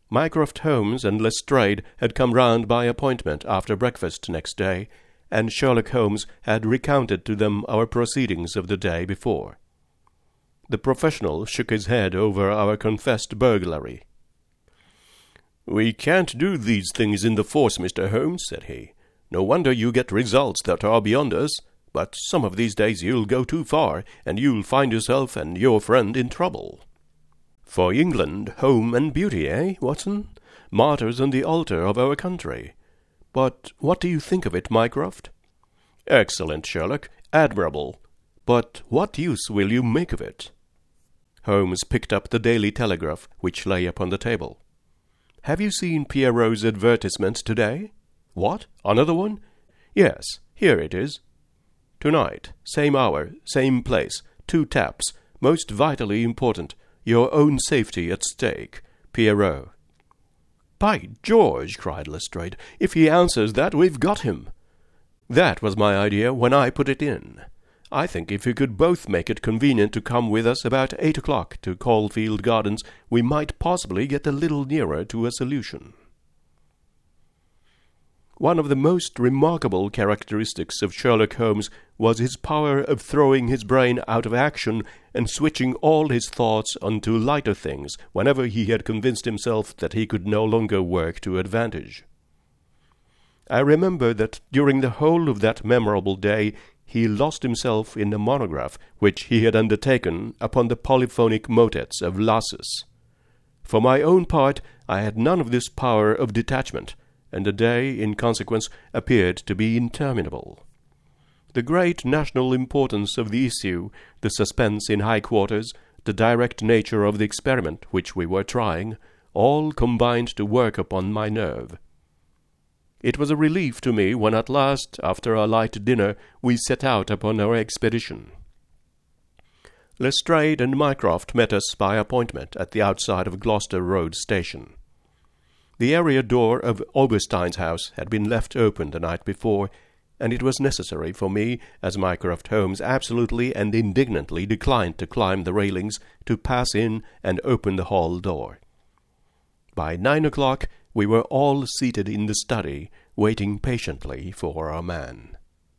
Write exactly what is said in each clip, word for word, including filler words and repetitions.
Mycroft Holmes and Lestrade had come round by appointment after breakfast next day, and Sherlock Holmes had recounted to them our proceedings of the day before. The professional shook his head over our confessed burglary. "We can't do these things in the force, Mister Holmes," said he. "No wonder you get results that are beyond us. But some of these days you'll go too far, and you'll find yourself and your friend in trouble." "For England, home, and beauty, eh, Watson? Martyrs on the altar of our country. But what do you think of it, Mycroft?" "Excellent, Sherlock. Admirable. But what use will you make of it?" Holmes picked up the Daily Telegraph, which lay upon the table. "Have you seen Pierrot's advertisement today?" "What? Another one?" "Yes, here it is. Tonight, same hour, same place, two taps, most vitally important, your own safety at stake, Pierrot." "By George!" cried Lestrade. "If he answers that, we've got him." "That was my idea when I put it in. I think if we could both make it convenient to come with us about eight o'clock to Caulfield Gardens, we might possibly get a little nearer to a solution." One of the most remarkable characteristics of Sherlock Holmes was his power of throwing his brain out of action and switching all his thoughts onto lighter things whenever he had convinced himself that he could no longer work to advantage. I remember that during the whole of that memorable day he lost himself in a monograph which he had undertaken upon the polyphonic motets of Lassus. For my own part, I had none of this power of detachment, and the day, in consequence, appeared to be interminable. The great national importance of the issue, the suspense in high quarters, the direct nature of the experiment which we were trying, all combined to work upon my nerve. It was a relief to me when at last, after a light dinner, we set out upon our expedition. Lestrade and Mycroft met us by appointment at the outside of Gloucester Road Station. The area door of Oberstein's house had been left open the night before, and it was necessary for me, as Mycroft Holmes absolutely and indignantly declined to climb the railings, to pass in and open the hall door. By nine o'clock we were all seated in the study, waiting patiently for our man.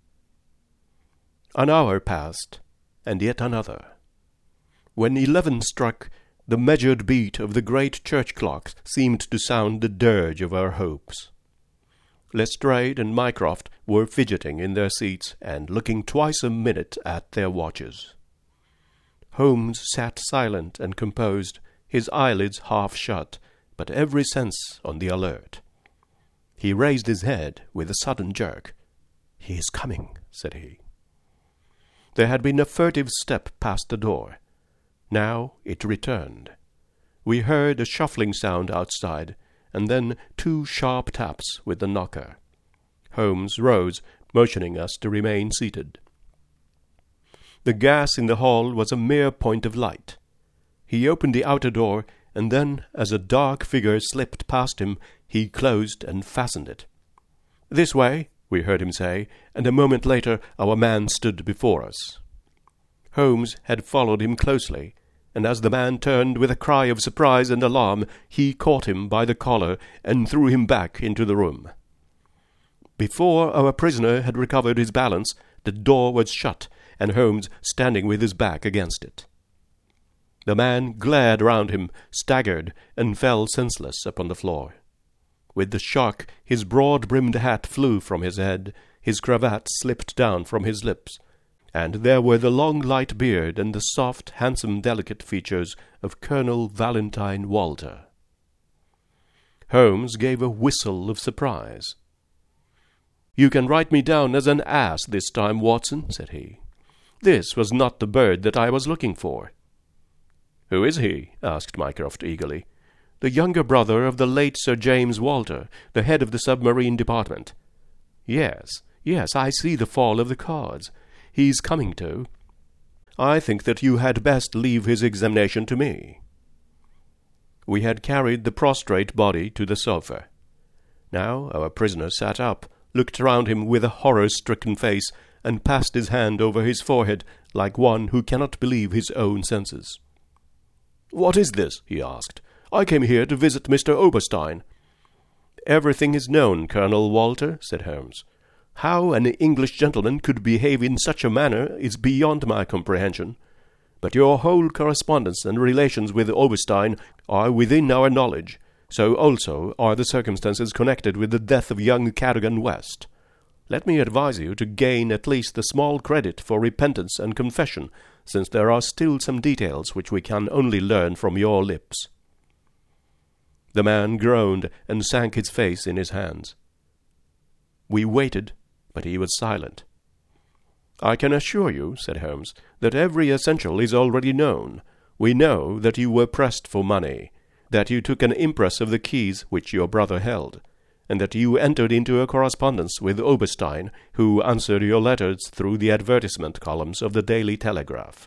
An hour passed, and yet another. When eleven struck, the measured beat of the great church clock seemed to sound the dirge of our hopes. Lestrade and Mycroft were fidgeting in their seats and looking twice a minute at their watches. Holmes sat silent and composed, his eyelids half shut, but every sense on the alert. He raised his head with a sudden jerk. "He is coming," said he. There had been a furtive step past the door. Now it returned. We heard a shuffling sound outside, and then two sharp taps with the knocker. Holmes rose, motioning us to remain seated. The gas in the hall was a mere point of light. He opened the outer door, and then, as a dark figure slipped past him, he closed and fastened it. "This way," we heard him say, and a moment later our man stood before us. Holmes had followed him closely, and as the man turned with a cry of surprise and alarm, he caught him by the collar and threw him back into the room. Before our prisoner had recovered his balance, the door was shut, and Holmes standing with his back against it. The man glared round him, staggered, and fell senseless upon the floor. With the shock, his broad-brimmed hat flew from his head, his cravat slipped down from his lips, and there were the long light beard and the soft, handsome, delicate features of Colonel Valentine Walter. Holmes gave a whistle of surprise. "You can write me down as an ass this time, Watson," said he. "This was not the bird that I was looking for." "Who is he?" asked Mycroft eagerly. "The younger brother of the late Sir James Walter, the head of the submarine department." "Yes, yes, I see the fall of the cards. He's coming to. I think that you had best leave his examination to me." We had carried the prostrate body to the sofa. Now our prisoner sat up, looked round him with a horror-stricken face, and passed his hand over his forehead like one who cannot believe his own senses. "What is this?" he asked. I came here to visit Mister Oberstein." "Everything is known, Colonel Walter," said Holmes. "How an English gentleman could behave in such a manner is beyond my comprehension. But your whole correspondence and relations with Oberstein are within our knowledge. So also are the circumstances connected with the death of young Cadogan West. Let me advise you to gain at least a small credit for repentance and confession, since there are still some details which we can only learn from your lips." The man groaned and sank his face in his hands. We waited, but he was silent. "I can assure you," said Holmes, "that every essential is already known. We know that you were pressed for money, that you took an impress of the keys which your brother held, and that you entered into a correspondence with Oberstein, who answered your letters through the advertisement columns of the Daily Telegraph.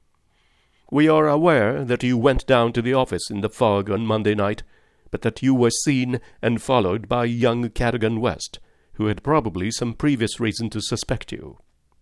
We are aware that you went down to the office in the fog on Monday night, but that you were seen and followed by young Cadogan West, who had probably some previous reason to suspect you.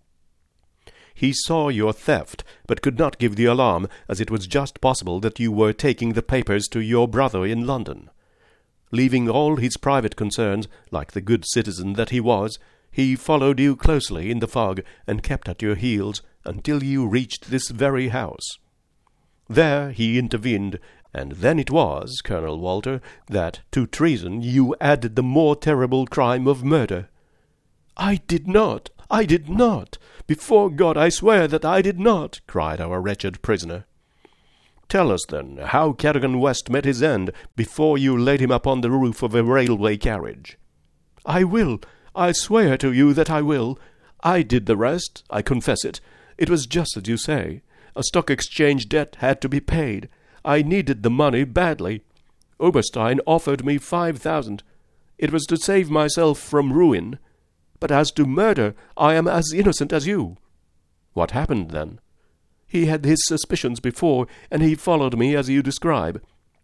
He saw your theft, but could not give the alarm, as it was just possible that you were taking the papers to your brother in London. Leaving all his private concerns, like the good citizen that he was, he followed you closely in the fog, and kept at your heels until you reached this very house. There he intervened, and then it was, Colonel Walter, that to treason you added the more terrible crime of murder." "I did not! I did not! Before God I swear that I did not!" cried our wretched prisoner. "Tell us, then, how Cadogan West met his end before you laid him upon the roof of a railway carriage." "I will! I swear to you that I will! I did the rest, I confess it. It was just as you say. A stock exchange debt had to be paid. I needed the money badly. Oberstein offered me five thousand. It was to save myself from ruin. But as to murder, I am as innocent as you." "What happened then?" "He had his suspicions before, and he followed me as you describe.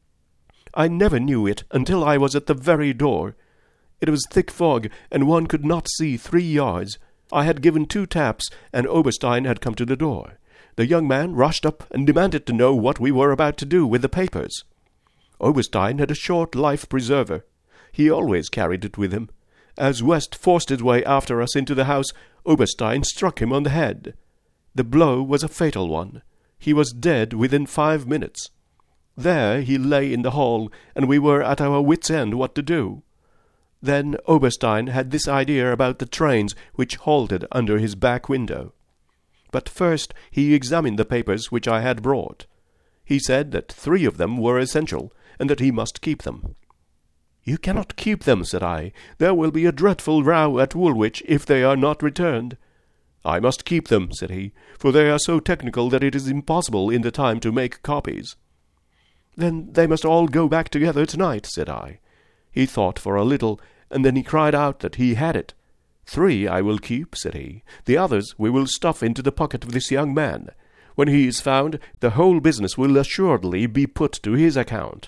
I never knew it until I was at the very door. It was thick fog, and one could not see three yards. I had given two taps, and Oberstein had come to the door. The young man rushed up and demanded to know what we were about to do with the papers. Oberstein had a short life-preserver. He always carried it with him. As West forced his way after us into the house, Oberstein struck him on the head. The blow was a fatal one. He was dead within five minutes. There he lay in the hall, and we were at our wits' end what to do. Then Oberstein had this idea about the trains which halted under his back window. But first he examined the papers which I had brought. He said that three of them were essential, and that he must keep them. "You cannot keep them," said I. "There will be a dreadful row at Woolwich if they are not returned." "I must keep them," said he, "for they are so technical that it is impossible in the time to make copies." "Then they must all go back together tonight," said I. He thought for a little, and then he cried out that he had it. "Three I will keep," said he. "The others we will stuff into the pocket of this young man. When he is found, the whole business will assuredly be put to his account."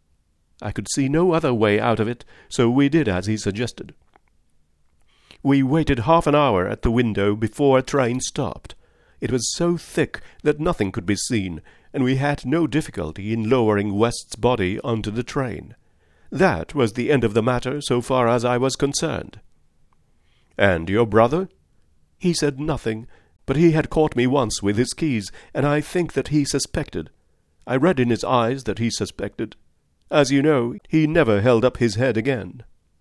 I could see no other way out of it, so we did as he suggested. We waited half an hour at the window before a train stopped. It was so thick that nothing could be seen, and we had no difficulty in lowering West's body onto the train. That was the end of the matter so far as I was concerned. "And your brother?" "He said nothing, but he had caught me once with his keys, and I think that he suspected. I read in his eyes that he suspected. As you know, he never held up his head again."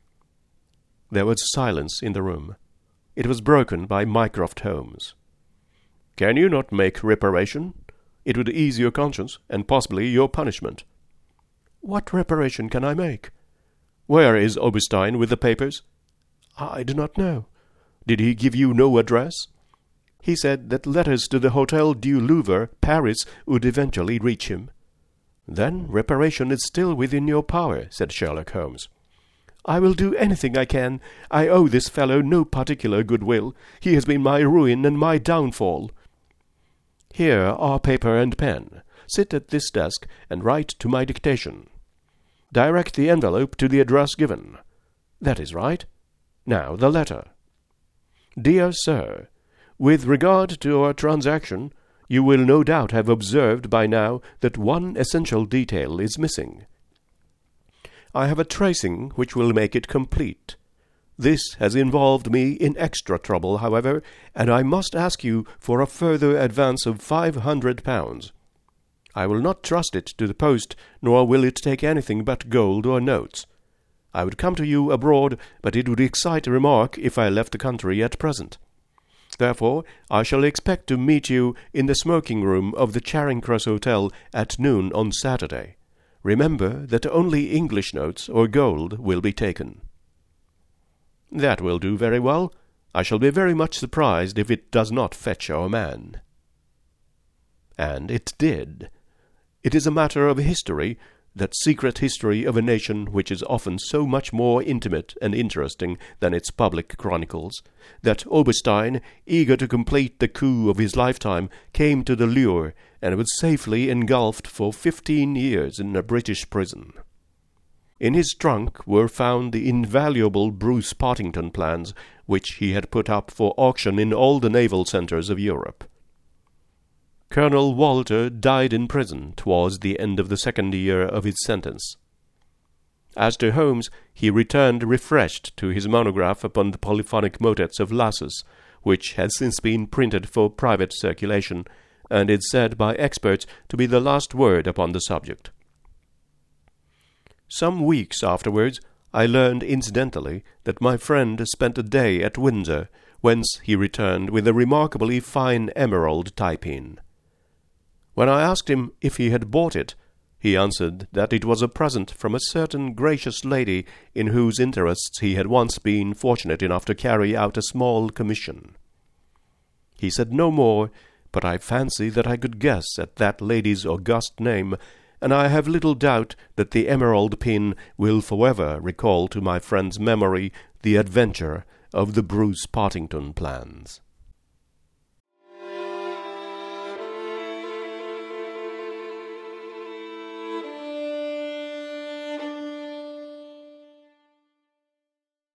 There was silence in the room. It was broken by Mycroft Holmes. "Can you not make reparation? It would ease your conscience, and possibly your punishment." "What reparation can I make?" "Where is Oberstein with the papers?" "I do not know." "Did he give you no address?" "He said that letters to the Hotel du Louvre, Paris, would eventually reach him." "Then reparation is still within your power," said Sherlock Holmes. "I will do anything I can. I owe this fellow no particular goodwill. He has been my ruin and my downfall." "Here are paper and pen. Sit at this desk and write to my dictation. Direct the envelope to the address given. That is right. Now the letter. Dear Sir, with regard to our transaction, you will no doubt have observed by now that one essential detail is missing. I have a tracing which will make it complete. This has involved me in extra trouble, however, and I must ask you for a further advance of five hundred pounds. I will not trust it to the post, nor will it take anything but gold or notes. I would come to you abroad, but it would excite remark if I left the country at present. Therefore, I shall expect to meet you in the smoking-room of the Charing Cross Hotel at noon on Saturday. Remember that only English notes or gold will be taken." "That will do very well. I shall be very much surprised if it does not fetch our man." And it did. It is a matter of history, that secret history of a nation which is often so much more intimate and interesting than its public chronicles, that Oberstein, eager to complete the coup of his lifetime, came to the lure, and was safely engulfed for fifteen years in a British prison. In his trunk were found the invaluable Bruce Partington plans, which he had put up for auction in all the naval centres of Europe. Colonel Walter died in prison towards the end of the second year of his sentence. As to Holmes, he returned refreshed to his monograph upon the polyphonic motets of Lassus, which has since been printed for private circulation, and is said by experts to be the last word upon the subject. Some weeks afterwards, I learned incidentally that my friend spent a day at Windsor, whence he returned with a remarkably fine emerald tie-pin. When I asked him if he had bought it, he answered that it was a present from a certain gracious lady in whose interests he had once been fortunate enough to carry out a small commission. He said no more, but I fancy that I could guess at that lady's august name, and I have little doubt that the emerald pin will forever recall to my friend's memory the adventure of the Bruce Partington plans.